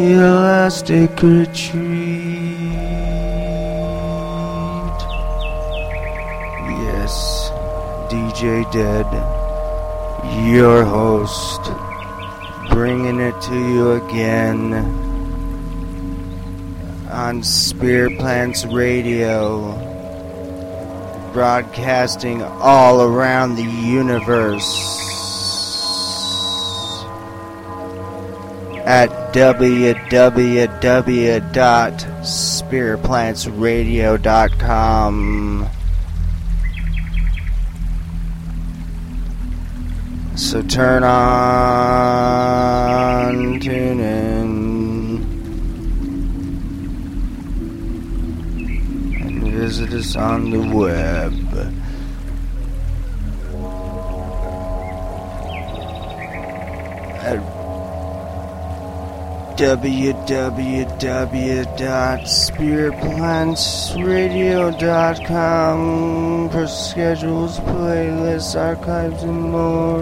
Elastic Retreat. Yes, DJ Dead, your host, bringing it to you again on Spirit Plants Radio, broadcasting all around the universe at www.spiritplantsradio.com. So turn on, tune in, and visit us on the web at www.spiritplantsradio.com for schedules, playlists, archives, and more.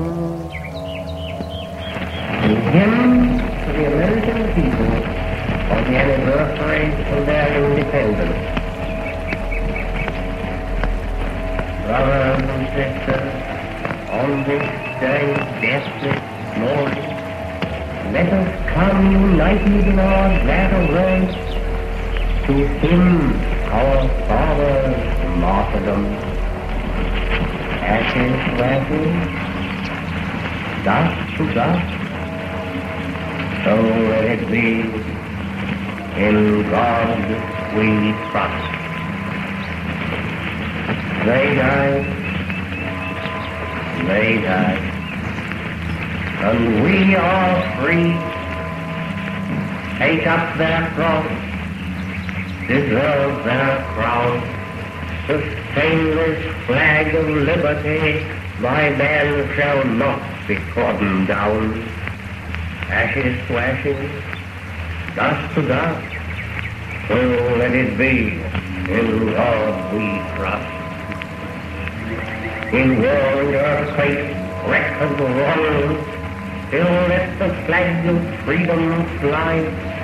A hymn to the American people on the anniversary of their independence. Brothers and sisters, on this day, deathless morning, let us come united in our glad array to hymn our father's martyrdom. Ashes to ashes, dust to dust, so let it be. In God we trust. They died, and we are free. Take up their cross, deserve their crown. Sustain this flag of liberty, my man shall not be trodden down. Ashes to ashes, dust to dust, so let it be. In God we trust. In war and earthquake, wreck and wrong, still let the flag of freedom fly.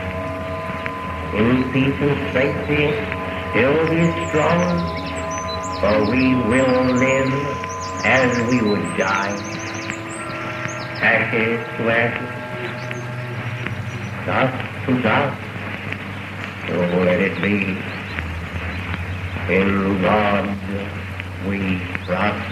In peace and safety, still be strong, for we will live as we would die. Ashes to ashes, dust to dust, so let it be. In God we trust.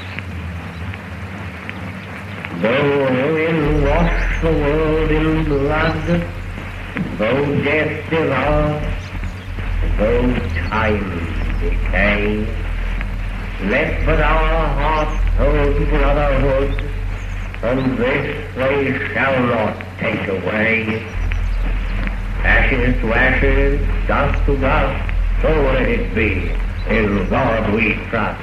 Though ruin wash the world in blood, though death devour, though time decay, let but our hearts hold brotherhood, and this they shall not take away. Ashes to ashes, dust to dust, so let it be. In God we trust.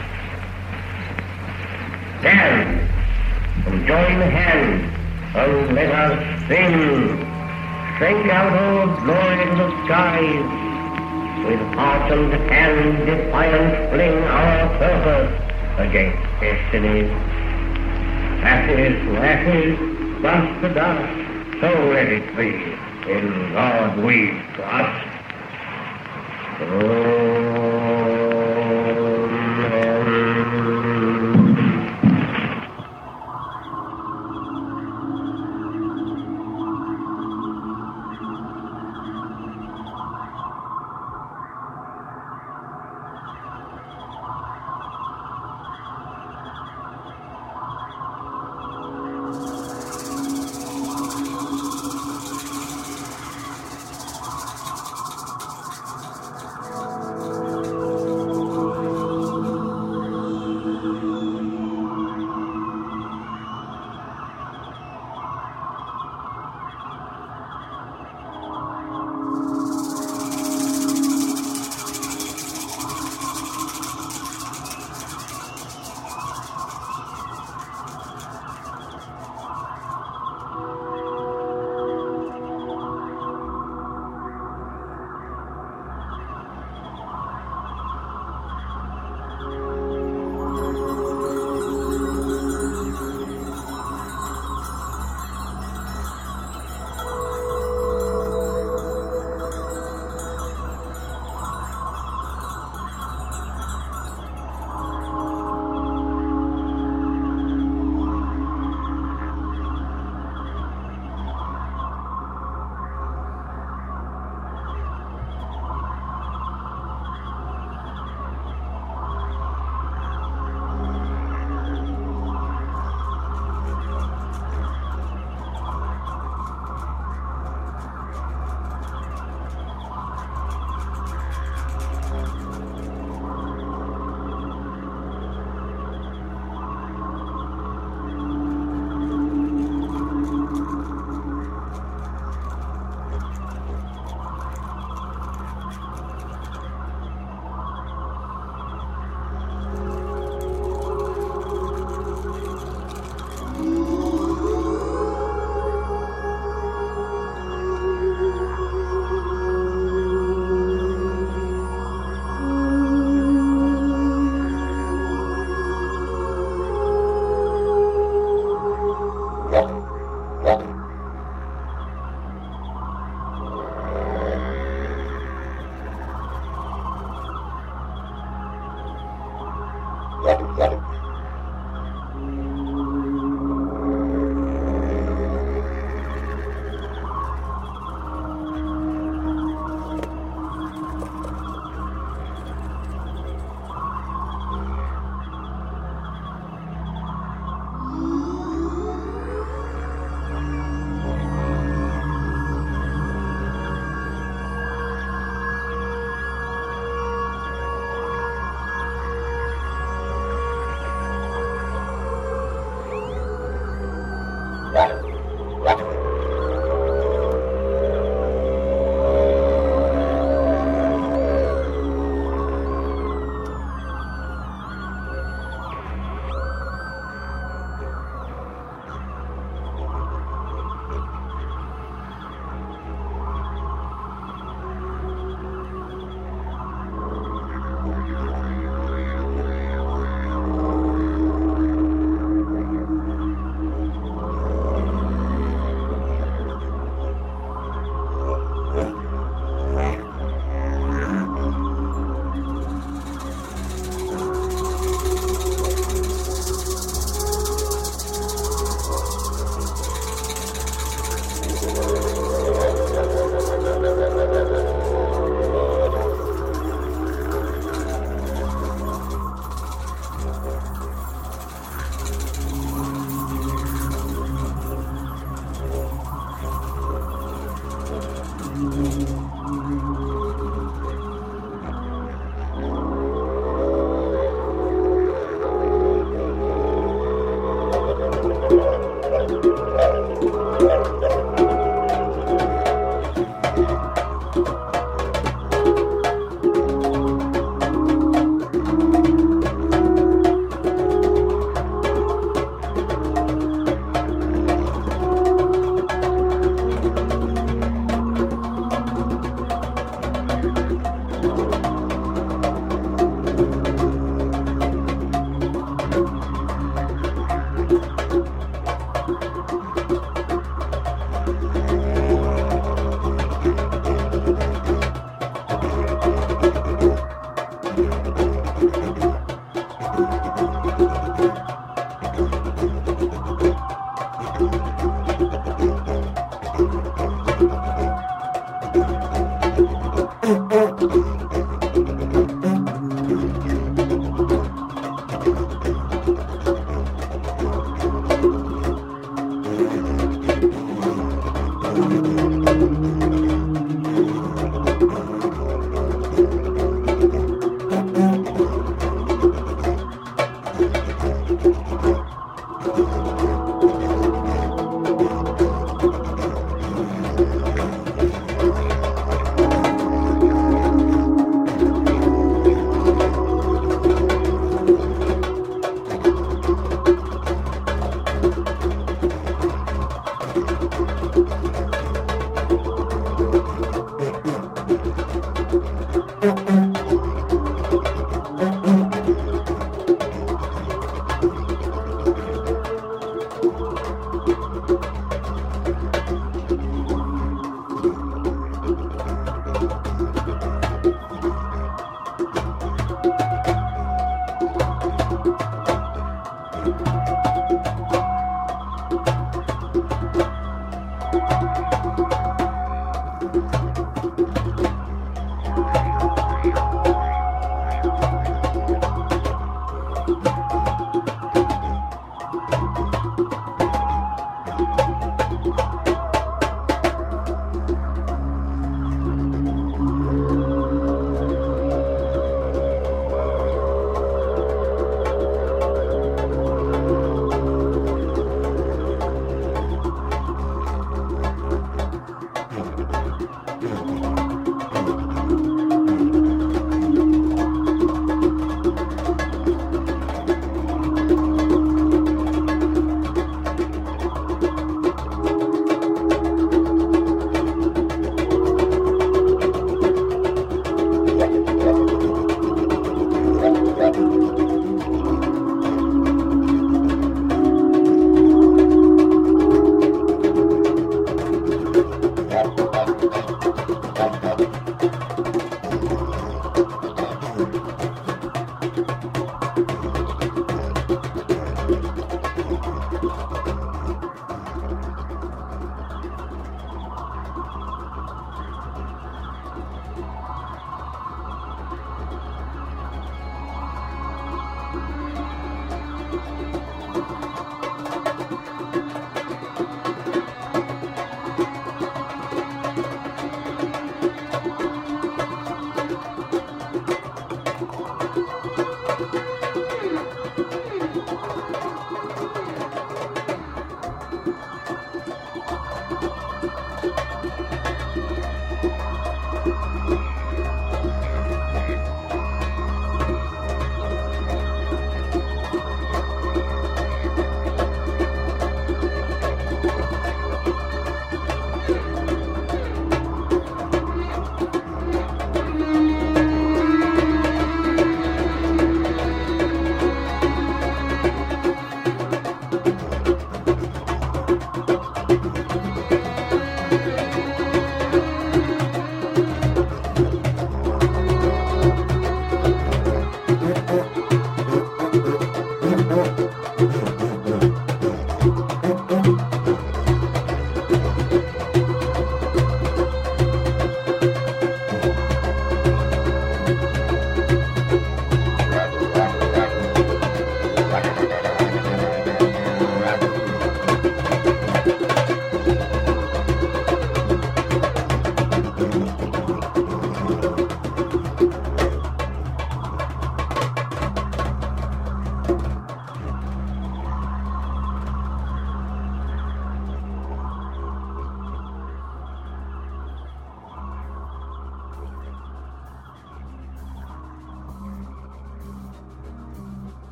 Stand and join hands, and let us sing. Sing out, O glory to the skies, with heart and hand defiant fling our purpose against destiny. Ashes to ashes, dust to dust, so let it be. In God we trust.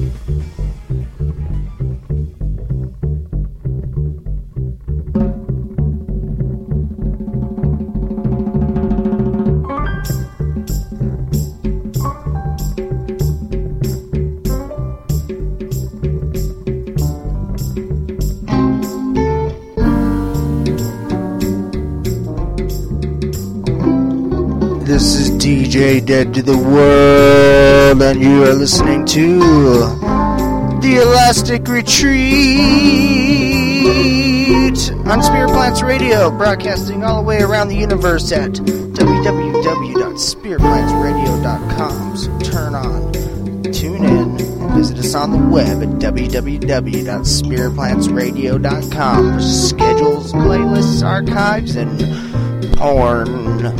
This is DJ Dead to the World, and you are listening to The Elastic Retreat on Spirit Plants Radio, broadcasting all the way around the universe at www.spiritplantsradio.com. So turn on, tune in, and visit us on the web at www.spiritplantsradio.com for schedules, playlists, archives, and porn.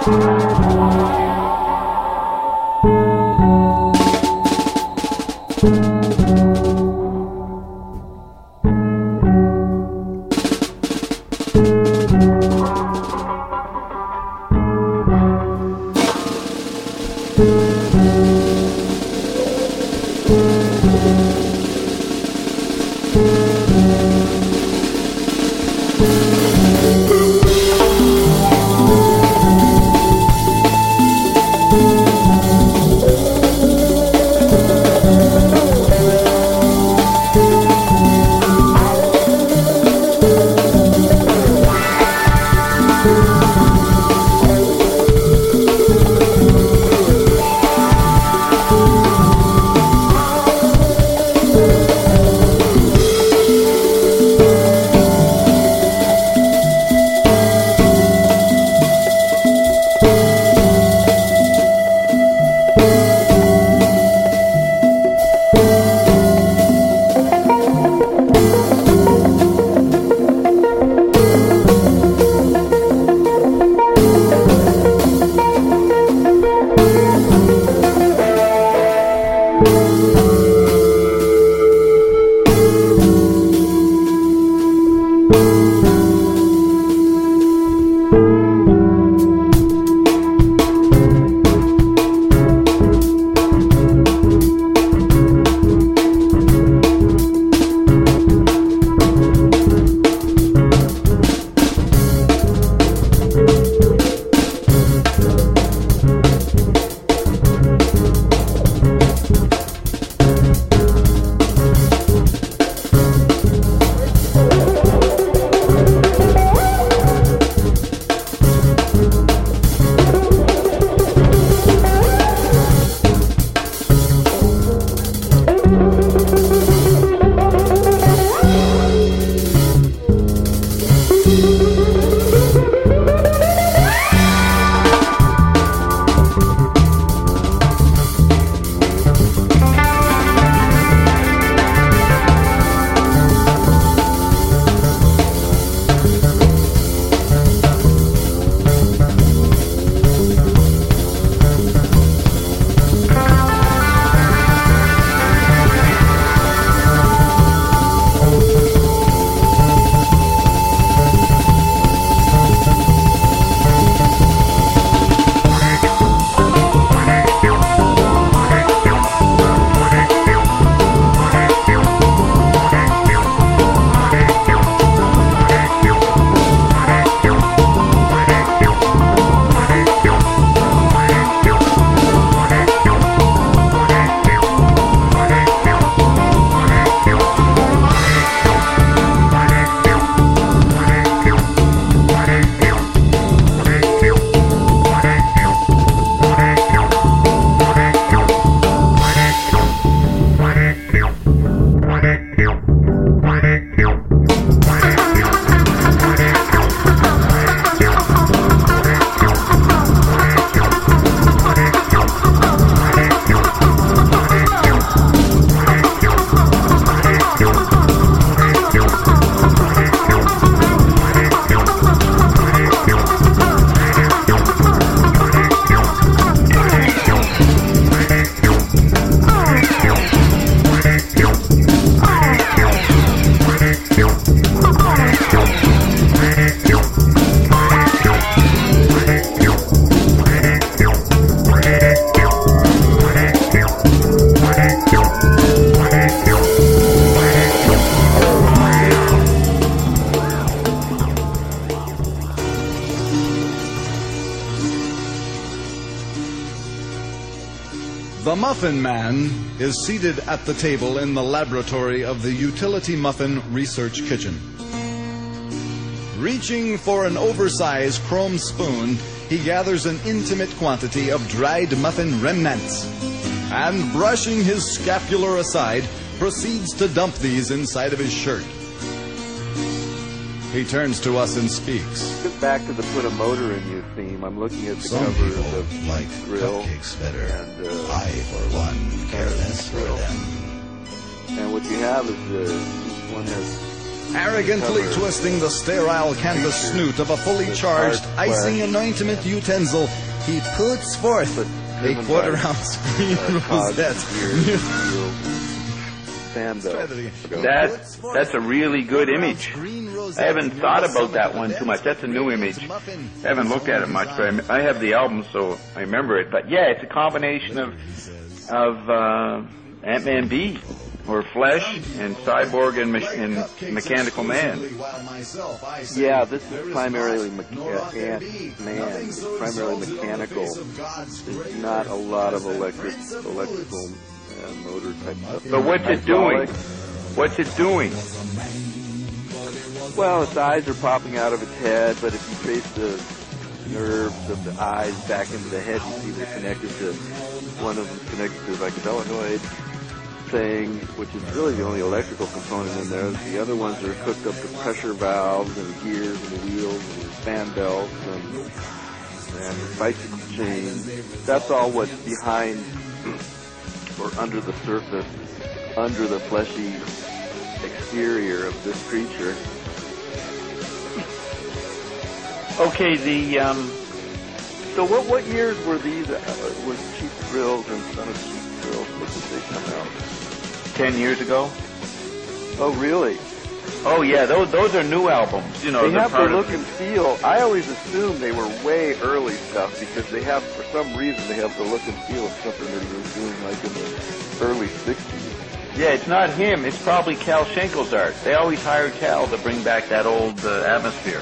The Muffin Man is seated at the table in the laboratory of the Utility Muffin Research Kitchen. Reaching for an oversized chrome spoon, he gathers an intimate quantity of dried muffin remnants and, brushing his scapular aside, proceeds to dump these inside of his shirt. He turns to us and speaks. Get back to the Put a Motor in You theme. I'm looking at the Some cover people of the like grill. cupcakes better. And, I, for one, care less for grill. them. And what you have is this one has Arrogantly twisting the sterile canvas snoot of a fully charged icing anointment utensil, he puts forth a quarter-ounce green rosette. That's a really good image. I haven't thought about that one too much. That's a new image. I haven't looked at it much, but I have the album, so I remember it. But yeah, it's a combination of Ant-Man B, or Flesh, and Cyborg and Mechanical Man. Yeah, this is primarily Ant-Man. It's primarily mechanical. There's not a lot of electrical motor type stuff. But what's it doing? What's it doing? Well, its eyes are popping out of its head, but if you trace the nerves of the eyes back into the head, you see they're connected to, one of them's connected to like a solenoid thing, which is really the only electrical component in there. The other ones are hooked up to pressure valves and gears and wheels and fan belts and bicycle chains. That's all what's behind or under the surface, under the fleshy exterior of this creature. Okay, so what years were these? Was Cheap Thrills and Son of Cheap Thrills? When did they come out? 10 years ago. Oh, really? Oh, yeah, those are new albums. You know, they have the look and feel. I always assumed they were way early stuff because they have, for some reason, they have the look and feel of something that he was doing like in the early 60s. Yeah, it's not him. It's probably Cal Schenkel's art. They always hired Cal to bring back that old atmosphere.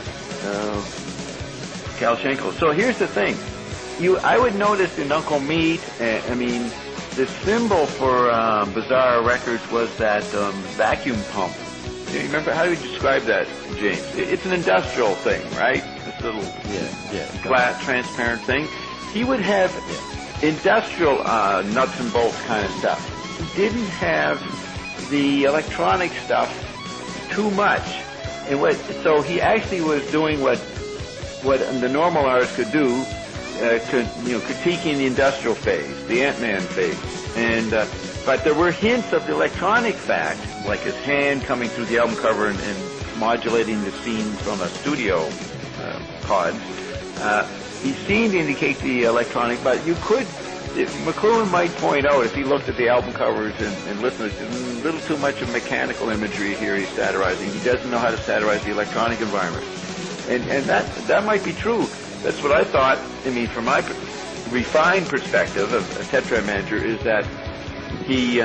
Cal Schenkel. So here's the thing. I would notice in Uncle Meat, the symbol for Bizarre Records was that vacuum pump. You remember, how do you describe that, James? It's an industrial thing, right? This little flat, transparent thing. He would have industrial nuts and bolts kind of stuff. He didn't have the electronic stuff too much. So he actually was doing what the normal artist could do, critiquing the industrial phase, the Ant-Man phase. But there were hints of the electronic fact, like his hand coming through the album cover and modulating the scene from a studio pod. He seemed to indicate the electronic, but McLuhan might point out, if he looked at the album covers and listened, there's a little too much of mechanical imagery here he's satirizing. He doesn't know how to satirize the electronic environment. And that might be true. That's what I thought. From my refined perspective of a Tetra Manager, is that he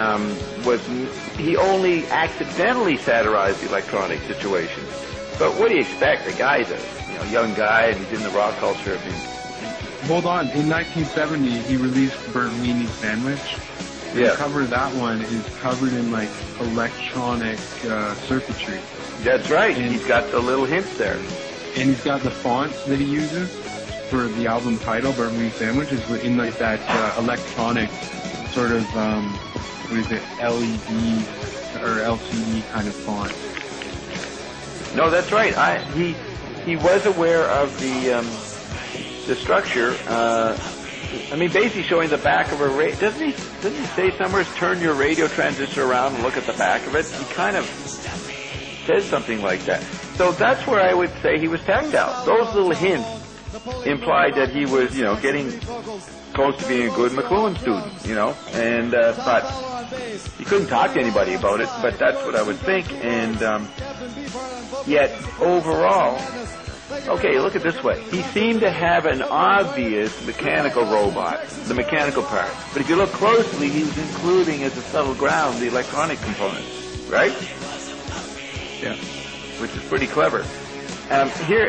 only accidentally satirized the electronic situation. But what do you expect? The guy's a young guy, and he's in the rock culture. Hold on. In 1970, he released Burnt Meanie Sandwich. The cover of that one is covered in like electronic circuitry. That's right. And he's got the little hints there. And he's got the fonts that he uses for the album title, Burnt Meanie Sandwich, is in like that electronic sort of, LED or LCD kind of font. No, that's right. He was aware of the structure. Basically showing the back of a radio. Doesn't he say somewhere, turn your radio transistor around and look at the back of it? He kind of says something like that. So that's where I would say he was tactile. Those little hints implied that he was, getting close to being a good McLuhan student, and but he couldn't talk to anybody about it, but that's what I would think. And yet overall, okay, look at it this way. He seemed to have an obvious mechanical robot, the mechanical part. But if you look closely, he was including as a subtle ground the electronic components, right? Yeah. Which is pretty clever. Here,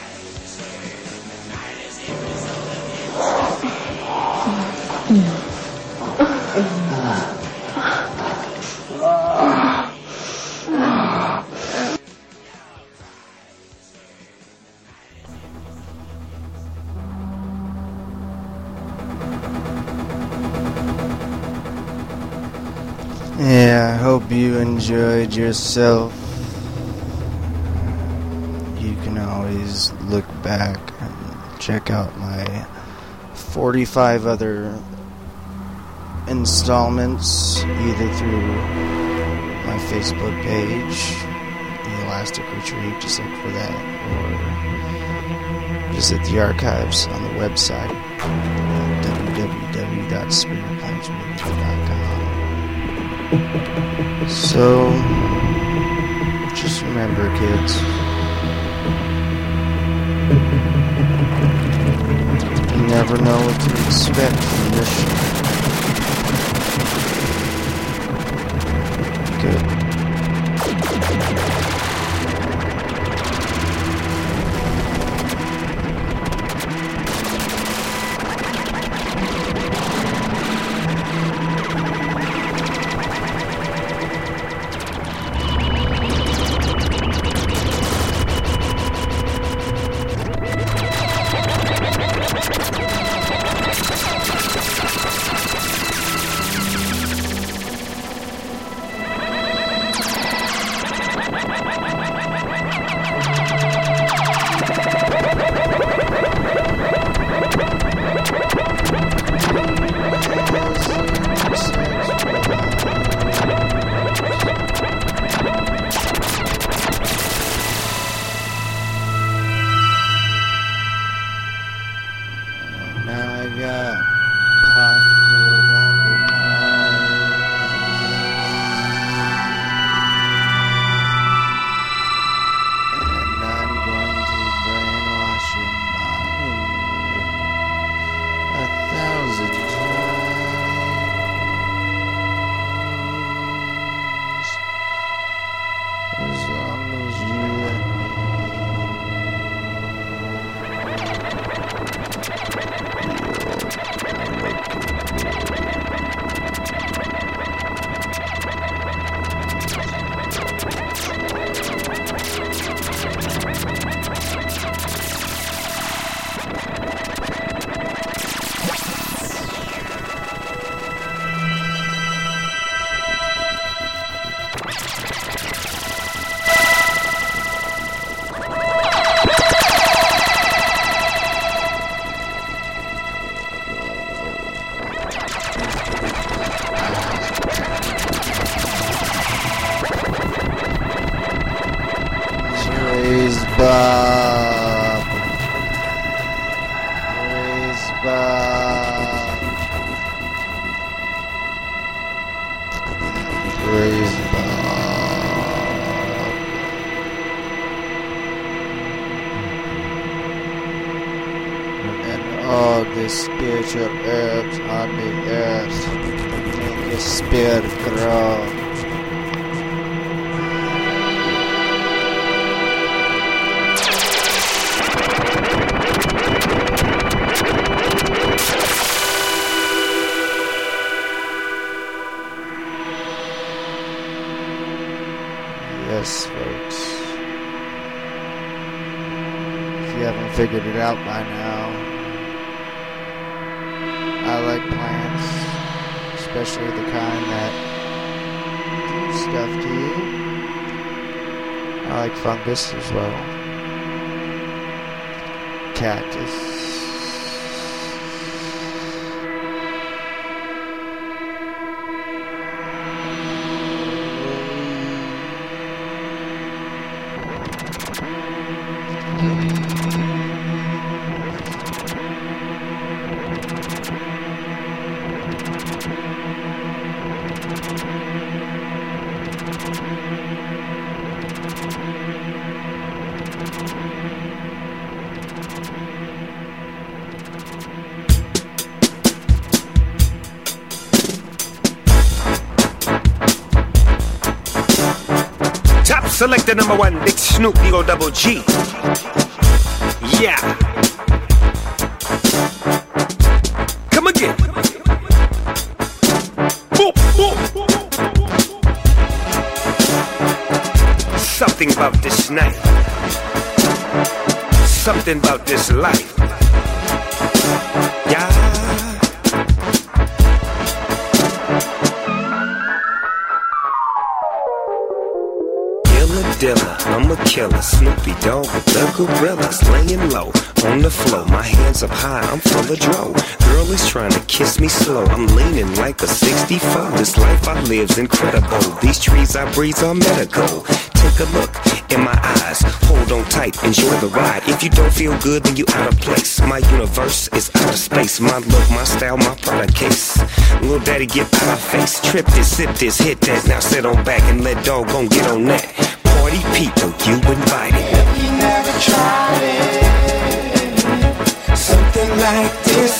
Yeah, I hope you enjoyed yourself. You can always look back and check out my 45 other installments, either through my Facebook page, the Scholastic Retreat, just look for that, or visit the archives on the website, www.spiritplanesradio.com. So, just remember, kids, you never know what to expect from this show. Good. Spiritual herbs on the earth make your spirit grow. Yes, folks. If you haven't figured it out by now, I like plants, especially the kind that do stuff to you. I like fungus as well. Cactus. Select the number one, Big Snoop, Eagle Double G. Yeah. Come again. Boop, boop. Something about this night. Something about this life. Yeah. Dilla, I'm a killer, Snoopy Dogg with the gorillas, laying low on the floor, my hands up high, I'm full of dro. Girl is trying to kiss me slow, I'm leaning like a 64. This life I live's incredible, these trees I breathe are medical. Take a look in my eyes. Hold on tight, enjoy the ride. If you don't feel good, then you out of place. My universe is out of space. My look, my style, my product case. Little daddy, get out of face. Trip this, sip this, hit that. Now sit on back and let doggone get on that. Party people, you invited. You never tried it. Something like this.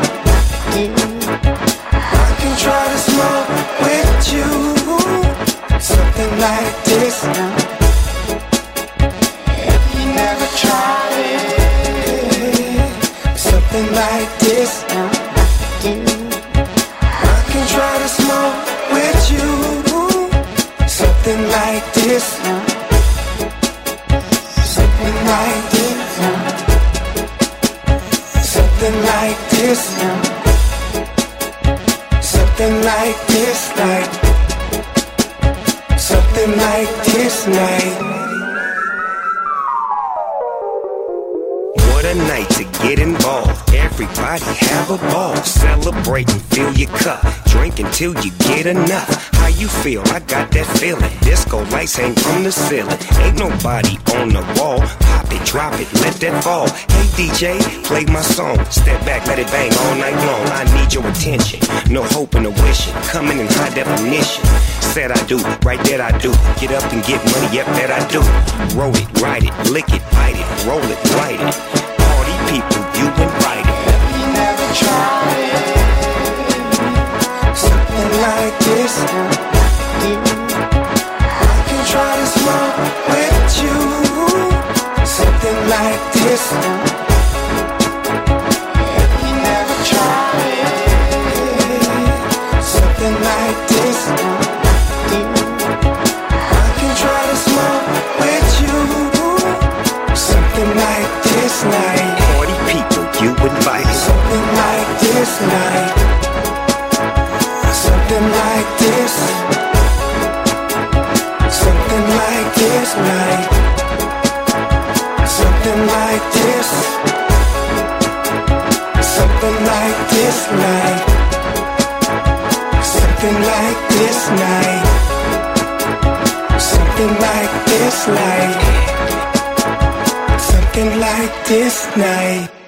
I can try to smoke with you. Something like this. You never tried it. Something like this. I can try to smoke with you. Something like this. Something like this. Something like this. Something like this night. Something like this night. What a night to get involved. Everybody have a ball. Celebrate and fill your cup. Drink until you get enough. How you feel? I got that feeling. Disco lights hang from the ceiling. Ain't nobody on the wall. Pop it, drop it, let that fall. Hey DJ, play my song. Step back, let it bang all night long. I need your attention. No hope and a wishing. Coming in high definition. Said I do, right that I do. Get up and get money, yep, that I do. Roll it, ride it, lick it, bite it, roll it, light it. Party people, you invited. You never tried it. Something like this. I can try to smoke with you. Something like this. You never tried it. Something like this. I can try to smoke with you. Something like this night. Party people, you invited. Something like this night. Something like this. Something like this night. Something like this. Something like this night. Something like this night. Something like this night. Something like this night.